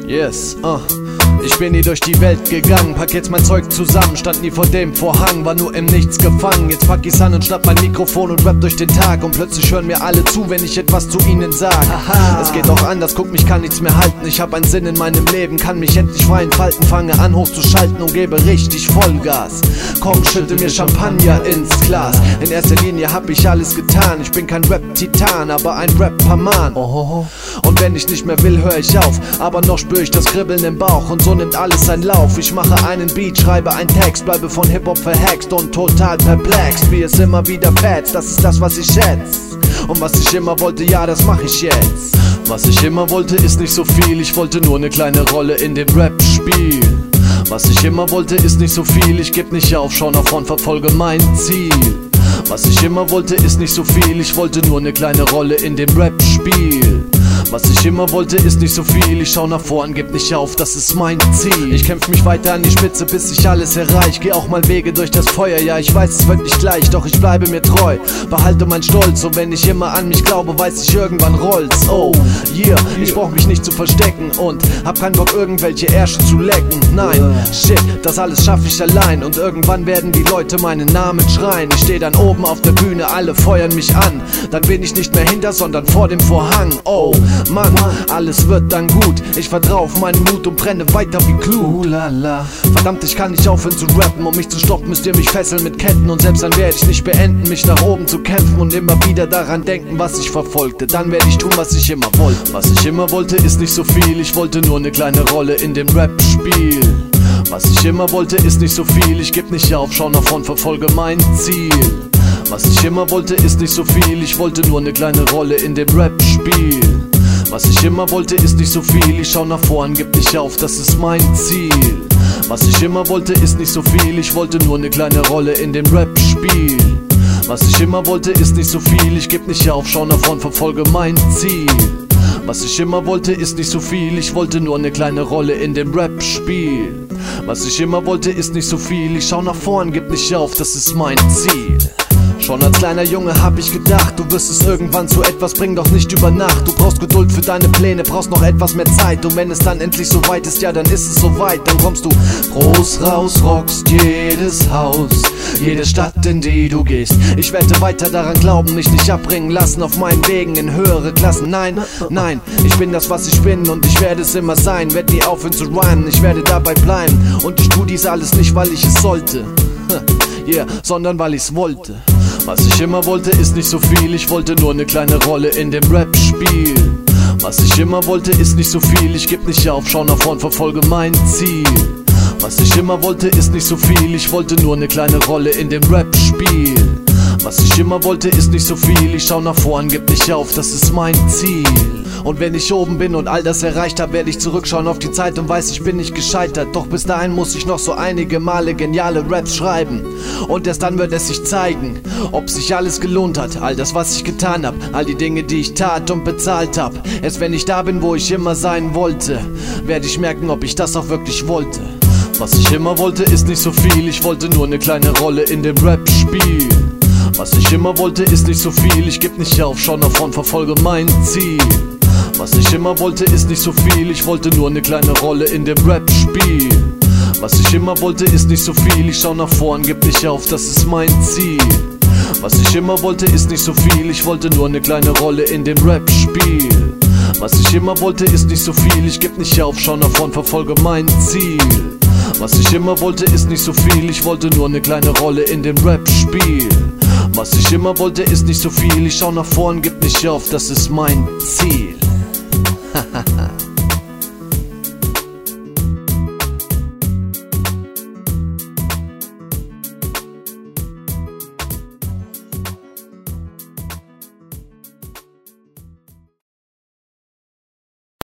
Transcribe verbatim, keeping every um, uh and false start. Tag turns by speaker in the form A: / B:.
A: Yes, uh. Ich bin nie durch die Welt gegangen, pack jetzt mein Zeug zusammen, stand nie vor dem Vorhang, war nur im Nichts gefangen. Jetzt pack ich's an und schnapp mein Mikrofon und rap durch den Tag. Und plötzlich hören mir alle zu, wenn ich etwas zu ihnen sag. Aha. Es geht auch anders, guck, mich kann nichts mehr halten. Ich hab einen Sinn in meinem Leben, kann mich endlich frei entfalten. Fange an hochzuschalten und gebe richtig Vollgas. Komm, schütte mir Champagner ins Glas. In erster Linie hab ich alles getan. Ich bin kein Rap-Titan, aber ein Rapper-Mann. Oh. Und wenn ich nicht mehr will, hör ich auf. Aber noch spür ich das Kribbeln im Bauch. Und so nimmt alles seinen Lauf. Ich mache einen Beat, schreibe einen Text, bleibe von Hip-Hop verhext und total perplex, wie es immer wieder fetzt. Das ist das, was ich schätze. Und was ich immer wollte, ja, das mach ich jetzt. Was ich immer wollte, ist nicht so viel. Ich wollte nur eine kleine Rolle in dem Rap-Spiel. Was ich immer wollte, ist nicht so viel. Ich geb nicht auf, schau nach vorn, verfolge mein Ziel. Was ich immer wollte, ist nicht so viel. Ich wollte nur eine kleine Rolle in dem Rap-Spiel. Was ich immer wollte, ist nicht so viel. Ich schau nach vorn, geb nicht auf, das ist mein Ziel. Ich kämpf mich weiter an die Spitze, bis ich alles erreich. Geh auch mal Wege durch das Feuer, ja, ich weiß, es wird nicht gleich, doch ich bleibe mir treu. Behalte mein Stolz, und wenn ich immer an mich glaube, weiß ich, irgendwann rollt's. Oh, yeah, ich brauch mich nicht zu verstecken und hab keinen Bock, irgendwelche Ärsche zu lecken. Nein, shit, das alles schaff ich allein. Und irgendwann werden die Leute meinen Namen schreien. Ich steh dann oben auf der Bühne, alle feuern mich an. Dann bin ich nicht mehr hinter, sondern vor dem Vorhang. Oh, Mann, alles wird dann gut. Ich vertrau auf meinen Mut und brenne weiter wie Glut. Verdammt, ich kann nicht aufhören zu rappen. Um mich zu stoppen, müsst ihr mich fesseln mit Ketten. Und selbst dann werde ich nicht beenden, mich nach oben zu kämpfen und immer wieder daran denken, was ich verfolgte. Dann werde ich tun, was ich immer wollte. Was ich immer wollte, ist nicht so viel. Ich wollte nur eine kleine Rolle in dem Rap-Spiel. Was ich immer wollte, ist nicht so viel. Ich geb nicht auf, schau nach vorn, verfolge mein Ziel. Was ich immer wollte, ist nicht so viel. Ich wollte nur eine kleine Rolle in dem Rap-Spiel. Was ich immer wollte, ist nicht so viel. Ich schau nach vorn, gib nicht auf, das ist mein Ziel. Was ich immer wollte, ist nicht so viel. Ich wollte nur eine kleine Rolle in dem Rap-Spiel. Was ich immer wollte, ist nicht so viel. Ich geb nicht auf, schau nach vorn, verfolge mein Ziel. Was ich immer wollte, ist nicht so viel. Ich wollte nur eine kleine Rolle in dem Rap-Spiel. Was ich immer wollte, ist nicht so viel. Ich schau nach vorn, gib nicht auf, das ist mein Ziel. Schon als kleiner Junge hab ich gedacht, du wirst es irgendwann zu etwas bringen, doch nicht über Nacht. Du brauchst Geduld für deine Pläne, brauchst noch etwas mehr Zeit. Und wenn es dann endlich so weit ist, ja, dann ist es so weit. Dann kommst du groß raus, rockst jedes Haus, jede Stadt, in die du gehst. Ich werde weiter daran glauben, mich nicht abbringen lassen auf meinen Wegen in höhere Klassen. Nein, nein, ich bin das, was ich bin, und ich werde es immer sein. Werd nie aufhören zu rhymen, ich werde dabei bleiben. Und ich tu dies alles nicht, weil ich es sollte, yeah, sondern weil ich's wollte. Was ich immer wollte, ist nicht so viel. Ich wollte nur eine kleine Rolle in dem Rap-Spiel. Was ich immer wollte, ist nicht so viel. Ich geb nicht auf, schau nach vorn, verfolge mein Ziel. Was ich immer wollte, ist nicht so viel. Ich wollte nur eine kleine Rolle in dem Rap-Spiel. Was ich immer wollte, ist nicht so viel. Ich schau nach vorn, geb nicht auf, das ist mein Ziel. Und wenn ich oben bin und all das erreicht hab, werde ich zurückschauen auf die Zeit und weiß, ich bin nicht gescheitert. Doch bis dahin muss ich noch so einige Male geniale Raps schreiben. Und erst dann wird es sich zeigen, ob sich alles gelohnt hat. All das, was ich getan hab, all die Dinge, die ich tat und bezahlt hab. Erst wenn ich da bin, wo ich immer sein wollte, werde ich merken, ob ich das auch wirklich wollte. Was ich immer wollte, ist nicht so viel. Ich wollte nur eine kleine Rolle in dem Rap-Spiel. Was ich immer wollte, ist nicht so viel. Ich geb nicht auf, schau nach vorn, verfolge mein Ziel. Was ich immer wollte, ist nicht so viel. Ich wollte nur eine kleine Rolle in dem Rap-Spiel. Was ich immer wollte, ist nicht so viel. Ich schau nach vorn, geb nicht auf, das ist mein Ziel. Was ich immer wollte, ist nicht so viel. Ich wollte nur eine kleine Rolle in dem Rap-Spiel. Was ich immer wollte, ist nicht so viel. Ich geb nicht auf, schau nach vorn, verfolge mein Ziel. Was ich immer wollte, ist nicht so viel. Ich wollte nur eine kleine Rolle in dem Rap-Spiel. Was ich immer wollte, ist nicht so viel. Ich schau nach vorn, gib nicht auf, das ist mein Ziel.